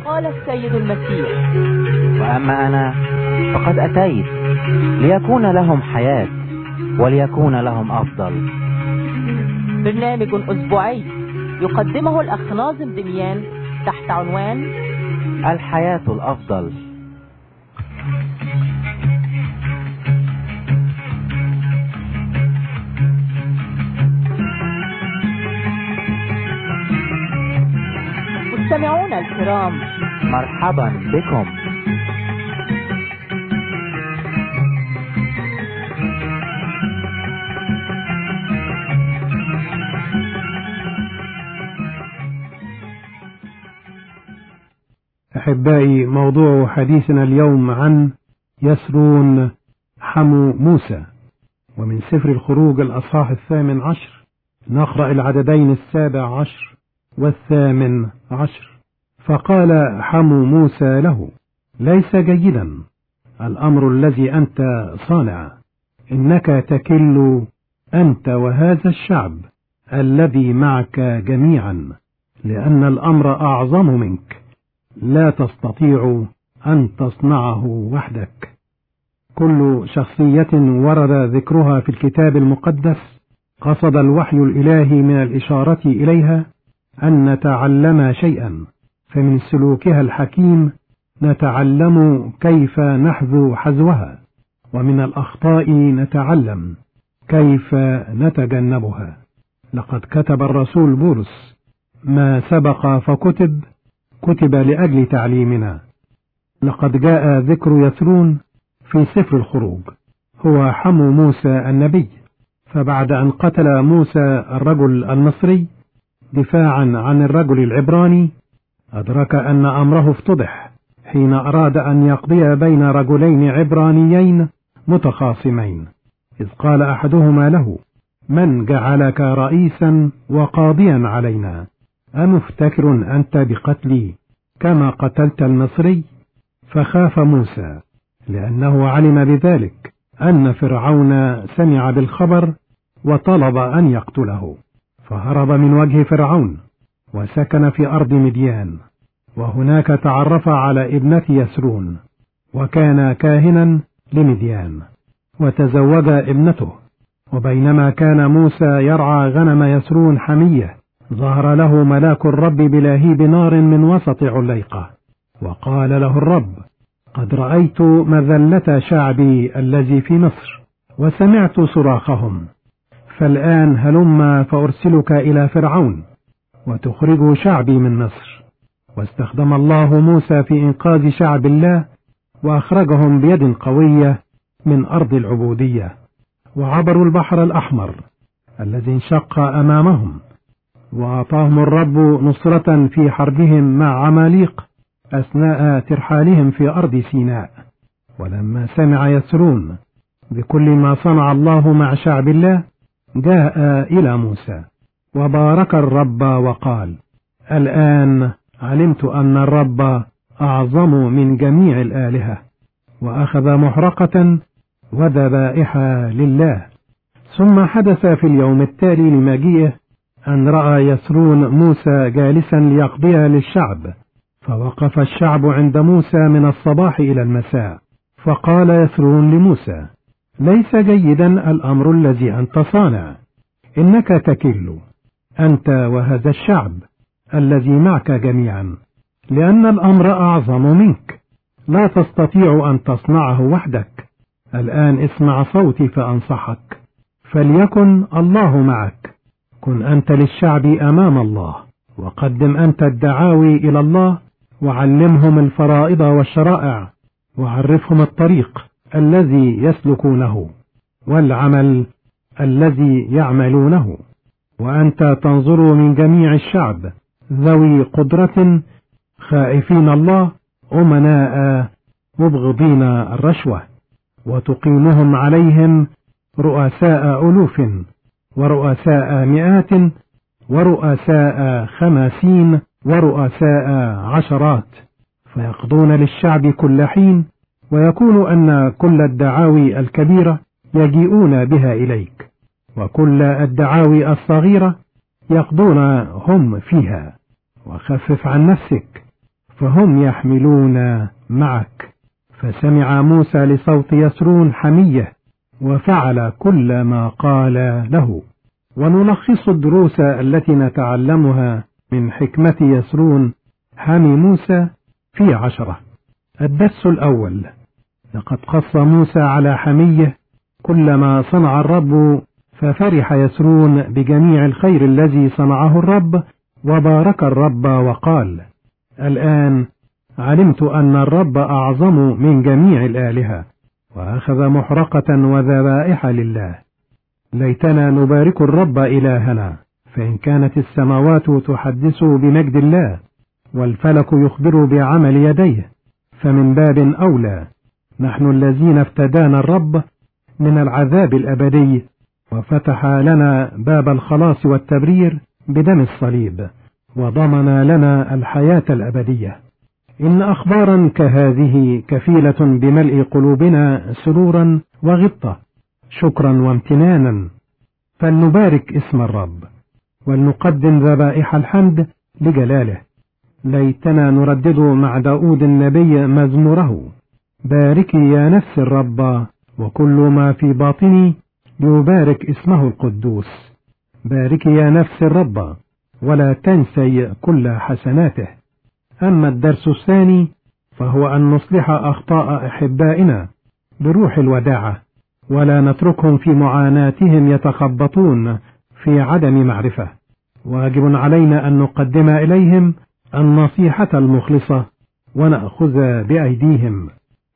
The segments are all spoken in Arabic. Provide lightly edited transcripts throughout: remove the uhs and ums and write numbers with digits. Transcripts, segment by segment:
قال السيد المسيح: وأما أنا فقد أتيت ليكون لهم حياة وليكون لهم أفضل. برنامج أسبوعي يقدمه الأخ ناظم دميان تحت عنوان الحياة الأفضل. مستمعونا الكرام، مرحبا بكم. أحبائي، موضوع حديثنا اليوم عن يسرون حمو موسى، ومن سفر الخروج الأصحاح 18 نقرأ العددين 17 و18. فقال حمو موسى له: ليس جيدا الأمر الذي أنت صانع، إنك تكل أنت وهذا الشعب الذي معك جميعا، لأن الأمر أعظم منك، لا تستطيع أن تصنعه وحدك. كل شخصية ورد ذكرها في الكتاب المقدس قصد الوحي الإلهي من الإشارة إليها أن نتعلم شيئا، فمن سلوكها الحكيم نتعلم كيف نحذو حذوها، ومن الأخطاء نتعلم كيف نتجنبها. لقد كتب الرسول بولس: ما سبق كتب لأجل تعليمنا. لقد جاء ذكر يسرون في سفر الخروج، هو حمو موسى النبي. فبعد أن قتل موسى الرجل المصري دفاعا عن الرجل العبراني، أدرك أن أمره افتضح حين أراد أن يقضي بين رجلين عبرانيين متخاصمين، إذ قال أحدهما له: من جعلك رئيسا وقاضيا علينا؟ أمفتكر أنت بقتلي كما قتلت المصري؟ فخاف موسى لأنه علم بذلك أن فرعون سمع بالخبر وطلب أن يقتله، فهرب من وجه فرعون وسكن في أرض مديان، وهناك تعرف على ابنة يسرون، وكان كاهنا لمديان، وتزوج ابنته. وبينما كان موسى يرعى غنم يسرون حمية، ظهر له ملاك الرب بلهيب نار من وسط عليقة، وقال له الرب: قد رأيت مذلة شعبي الذي في مصر، وسمعت صراخهم، فالآن هلم فأرسلك إلى فرعون وتخرج شعبي من مصر. واستخدم الله موسى في إنقاذ شعب الله، وأخرجهم بيد قوية من أرض العبودية، وعبروا البحر الأحمر الذي انشق أمامهم، وأعطاهم الرب نصرة في حربهم مع عماليق أثناء ترحالهم في أرض سيناء. ولما سمع يسرون بكل ما صنع الله مع شعب الله، جاء إلى موسى وبارك الرب وقال: الآن علمت أن الرب أعظم من جميع الآلهة. وأخذ محرقة وذبائح لله. ثم حدث في اليوم التالي لمجيئه أن رأى يسرون موسى جالسا ليقضي للشعب، فوقف الشعب عند موسى من الصباح إلى المساء. فقال يسرون لموسى: ليس جيدا الأمر الذي أنت صانع، إنك تكل أنت وهذا الشعب الذي معك جميعا، لأن الأمر أعظم منك، لا تستطيع أن تصنعه وحدك. الآن اسمع صوتي فأنصحك، فليكن الله معك. كن أنت للشعب أمام الله، وقدم أنت الدعاوي إلى الله، وعلمهم الفرائض والشرائع، وعرفهم الطريق الذي يسلكونه والعمل الذي يعملونه. وأنت تنظر من جميع الشعب ذوي قدرة خائفين الله، أمناء مبغضين الرشوة، وتقيمهم عليهم رؤساء ألوف ورؤساء مئات ورؤساء 50 ورؤساء 10، فيقضون للشعب كل حين، ويكون أن كل الدعاوي الكبيرة يجيئون بها إليك، وكل الدعاوي الصغيرة يقضون هم فيها. وخفف عن نفسك، فهم يحملون معك. فسمع موسى لصوت يسرون حمية وفعل كل ما قال له. ونلخص الدروس التي نتعلمها من حكمة يسرون حمي موسى في 10. الدرس الأول: لقد قص موسى على حمية كل ما صنع الرب، ففرح يسرون بجميع الخير الذي صنعه الرب، وبارك الرب وقال: الآن علمت أن الرب أعظم من جميع الآلهة، وأخذ محرقة وذبائح لله. ليتنا نبارك الرب إلهنا، فإن كانت السماوات تحدث بمجد الله والفلك يخبر بعمل يديه، فمن باب أولى نحن الذين افتدانا الرب من العذاب الأبدي، وفتح لنا باب الخلاص والتبرير بدم الصليب، وضمن لنا الحياة الأبدية. إن أخبارا كهذه كفيلة بملء قلوبنا سرورا وغبطة، شكرا وامتنانا. فلنبارك اسم الرب، ولنقدم ذبائح الحمد لجلاله. ليتنا نردد مع داود النبي مزموره: باركي يا نفس الرب، وكل ما في باطني ليبارك اسمه القدوس. باركي يا نفس الرب، ولا تنسي كل حسناته. أما الدرس الثاني فهو أن نصلح أخطاء أحبائنا بروح الوداعة، ولا نتركهم في معاناتهم يتخبطون في عدم معرفة. واجب علينا أن نقدم إليهم النصيحة المخلصة ونأخذ بأيديهم.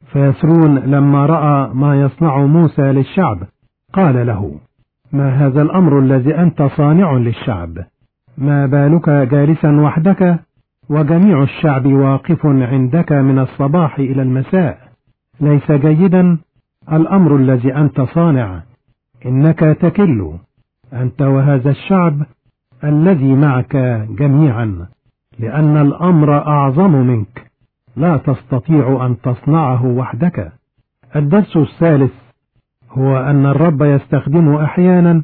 فيسرون لما رأى ما يصنع موسى للشعب قال له: ما هذا الأمر الذي أنت صانع للشعب؟ ما بالك جالسا وحدك وجميع الشعب واقف عندك من الصباح إلى المساء؟ ليس جيدا الأمر الذي أنت صانع، إنك تكل أنت وهذا الشعب الذي معك جميعا، لأن الأمر أعظم منك، لا تستطيع أن تصنعه وحدك. الدرس الثالث هو أن الرب يستخدم أحيانا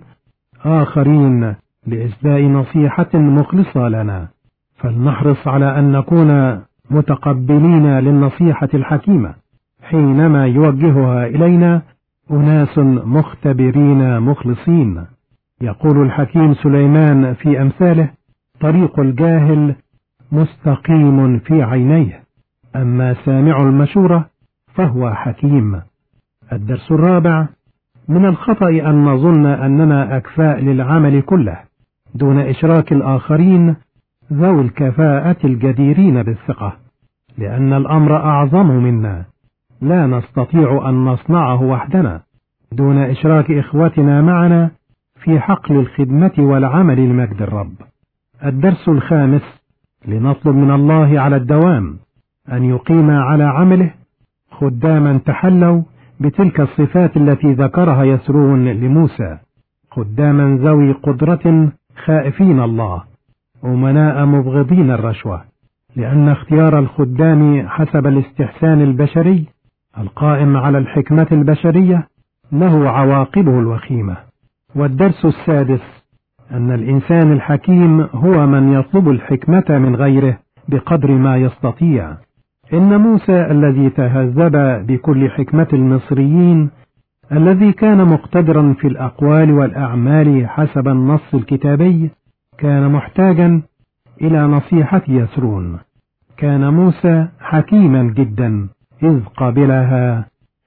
آخرين لإسداء نصيحة مخلصة لنا، فلنحرص على أن نكون متقبلين للنصيحة الحكيمة حينما يوجهها إلينا أناس مختبرين مخلصين. يقول الحكيم سليمان في أمثاله: طريق الجاهل مستقيم في عينيه، أما سامع المشورة فهو حكيم. الدرس الرابع: من الخطأ أن نظن أننا أكفاء للعمل كله دون إشراك الآخرين ذوي الكفاءة الجديرين بالثقة، لأن الأمر أعظم منا، لا نستطيع أن نصنعه وحدنا دون إشراك إخوتنا معنا في حقل الخدمة والعمل لمجد الرب. الدرس الخامس: لنطلب من الله على الدوام أن يقيم على عمله خداما تحلوا بتلك الصفات التي ذكرها يسرون لموسى: خداما ذوي قدرة خائفين الله، أمناء مبغضين الرشوة، لأن اختيار الخدام حسب الاستحسان البشري القائم على الحكمة البشرية له عواقبه الوخيمة. والدرس السادس: أن الإنسان الحكيم هو من يطلب الحكمة من غيره بقدر ما يستطيع. إن موسى الذي تهذب بكل حكمة المصريين، الذي كان مقتدرا في الأقوال والأعمال حسب النص الكتابي، كان محتاجا إلى نصيحة يسرون. كان موسى حكيما جدا إذ قبلها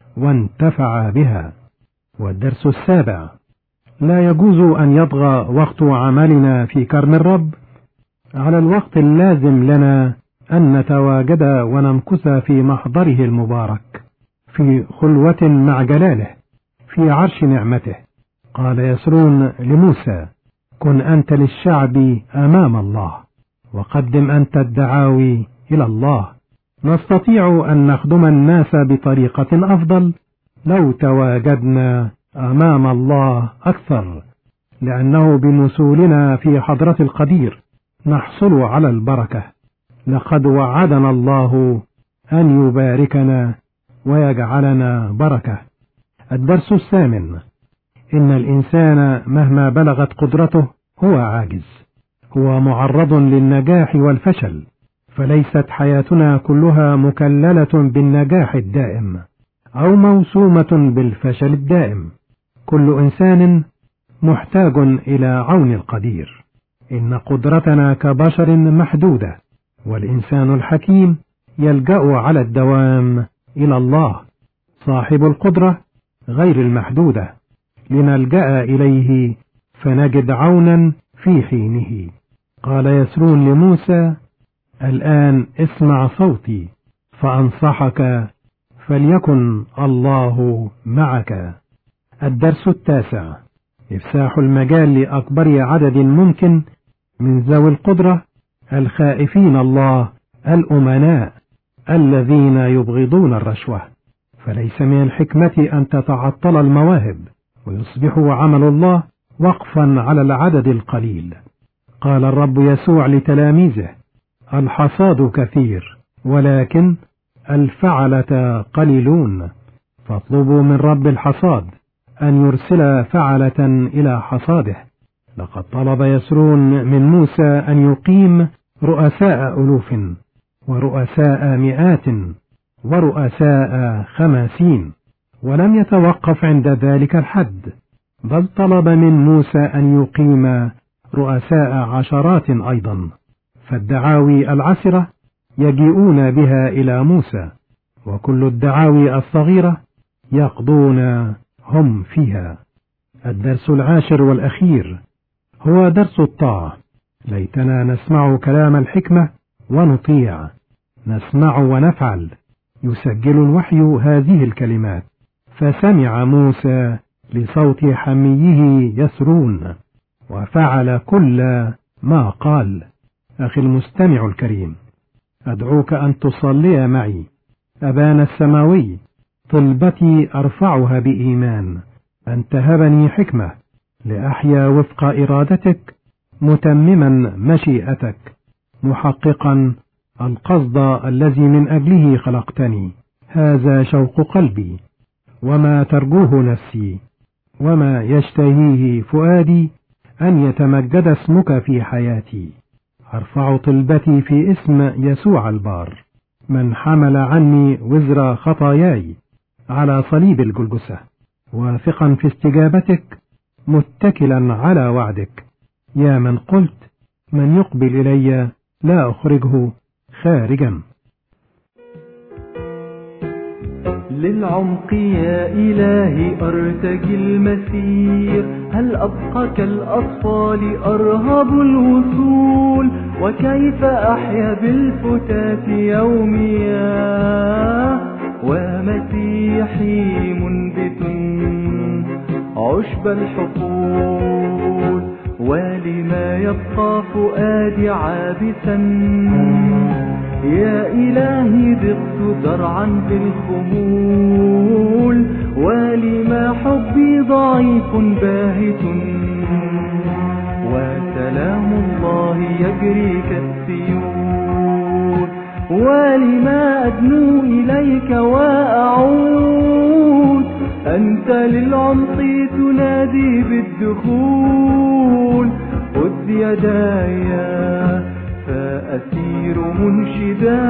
وانتفع بها. والدرس السابع: لا يجوز أن يطغى وقت عملنا في كرم الرب على الوقت اللازم لنا أن نتواجد ونمكث في محضره المبارك في خلوة مع جلاله في عرش نعمته. قال يسرون لموسى: كن أنت للشعب أمام الله، وقدم أنت الدعاوي إلى الله. نستطيع أن نخدم الناس بطريقة أفضل لو تواجدنا أمام الله أكثر، لأنه بمثولنا في حضرة القدير نحصل على البركة. لقد وعدنا الله أن يباركنا ويجعلنا بركة. الدرس الثامن: إن الإنسان مهما بلغت قدرته هو عاجز، هو معرض للنجاح والفشل، فليست حياتنا كلها مكللة بالنجاح الدائم أو موسومة بالفشل الدائم. كل إنسان محتاج إلى عون القدير. إن قدرتنا كبشر محدودة، والإنسان الحكيم يلجأ على الدوام إلى الله صاحب القدرة غير المحدودة، لنلجأ إليه فنجد عونا في حينه. قال يسرون لموسى: الآن اسمع صوتي فأنصحك، فليكن الله معك. الدرس 9: إفساح المجال لأكبر عدد ممكن من ذوي القدرة الخائفين الله الأمناء الذين يبغضون الرشوة. فليس من الحكمة أن تتعطل المواهب ويصبح عمل الله وقفا على العدد القليل. قال الرب يسوع لتلاميذه: الحصاد كثير ولكن الفعلة قليلون، فاطلبوا من رب الحصاد أن يرسل فعلة إلى حصاده. لقد طلب يسرون من موسى أن يقيم رؤساء ألوف ورؤساء مئات ورؤساء 50، ولم يتوقف عند ذلك الحد، بل طلب من موسى أن يقيم رؤساء عشرات أيضا. فالدعاوي العسرة يجيئون بها إلى موسى، وكل الدعاوي الصغيرة يقضون هم فيها. الدرس 10 والأخير هو درس الطاعة. ليتنا نسمع كلام الحكمة ونطيع، نسمع ونفعل. يسجل الوحي هذه الكلمات: فسمع موسى لصوت حميه يسرون وفعل كل ما قال. أخي المستمع الكريم، أدعوك أن تصلي معي. أبانا السماوي، طلبتي أرفعها بإيمان أن تهبني حكمة لأحيا وفق إرادتك، متمما مشيئتك، محققا القصد الذي من أجله خلقتني. هذا شوق قلبي، وما ترجوه نفسي، وما يشتهيه فؤادي، أن يتمجد اسمك في حياتي. أرفع طلبتي في اسم يسوع البار، من حمل عني وزر خطاياي على صليب الجلجثة، واثقا في استجابتك، متكلا على وعدك، يا من قلت: من يقبل إلي لا أخرجه خارجا. للعمق يا إلهي أرتجي المسير، هل أبقى كالأطفال أرهب الوصول؟ وكيف أحيا بالفتات يوميا ومسيحي منبت عشب الحقول؟ ولما يبقى فؤادي عابسا يا إلهي ضغت زرعا بالخمول؟ ولما حبي ضعيف باهت وسلام الله يجري كالسيول؟ ولما أدنو إليك وأعود؟ أنت للعمق تنادي بالدخول. خذ يداي فأسير منشدا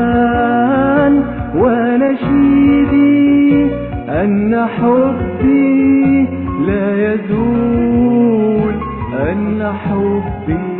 ونشيدي أن حبي لا يزول، أن حبي